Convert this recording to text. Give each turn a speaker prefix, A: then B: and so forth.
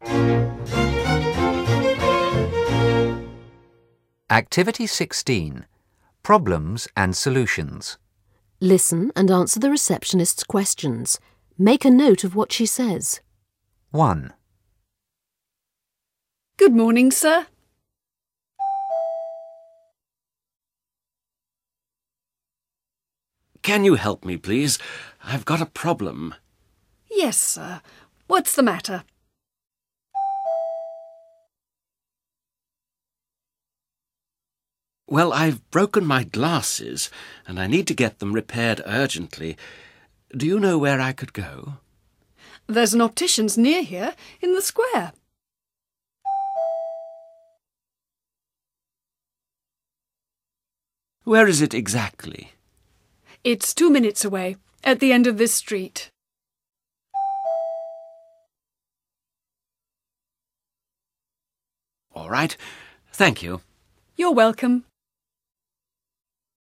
A: Activity 16. Problems and Solutions.
B: Listen and answer the receptionist's questions. Make a note of what she says.
A: 1.
C: Good morning, sir.
D: Can you help me, please? I've got a problem.
C: Yes, sir. What's the matter?
D: Well, I've broken my glasses, and I need to get them repaired urgently. Do you know where I could go?
C: There's an optician's near here, in the square.
D: Where is it exactly?
C: It's 2 minutes away, at the end of this street.
D: All right. Thank you.
C: You're welcome.